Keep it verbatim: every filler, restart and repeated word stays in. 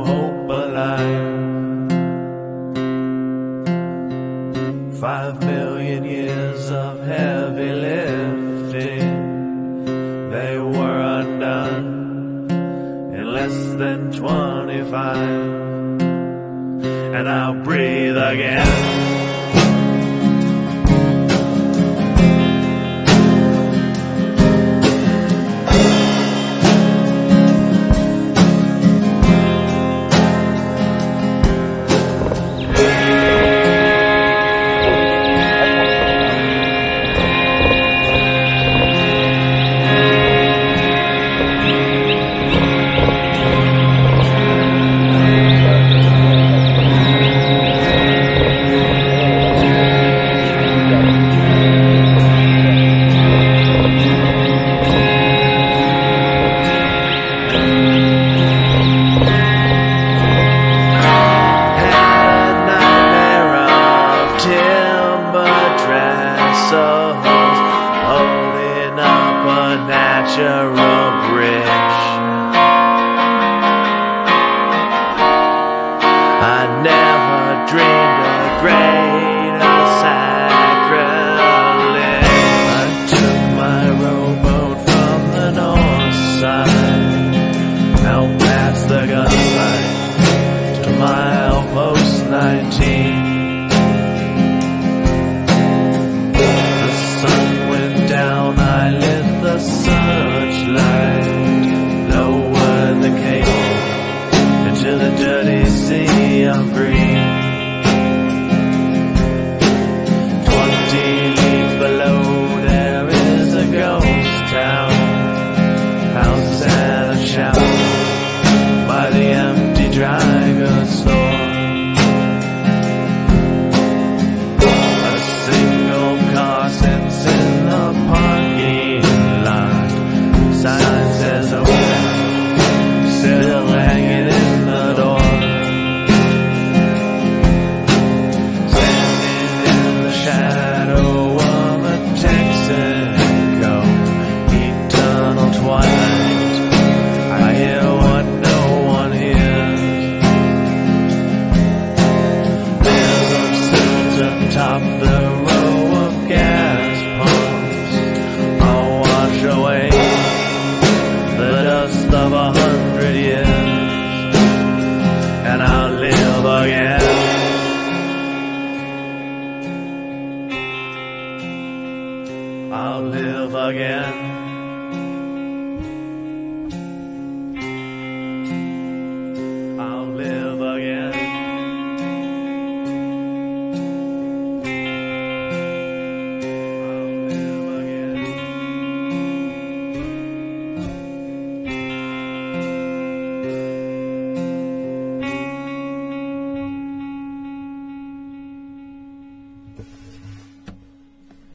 hope alive. Five million years of heavy lifting, they were undone in less than twenty-five. And I'll breathe again. Holding up a natural bridge. I never dreamed a greater sacrilege. I took my rowboat from the north side, out past the gunfight, to milepost nineteen. Down, I lit the searchlight, lowered the cable into the dirty sea of green.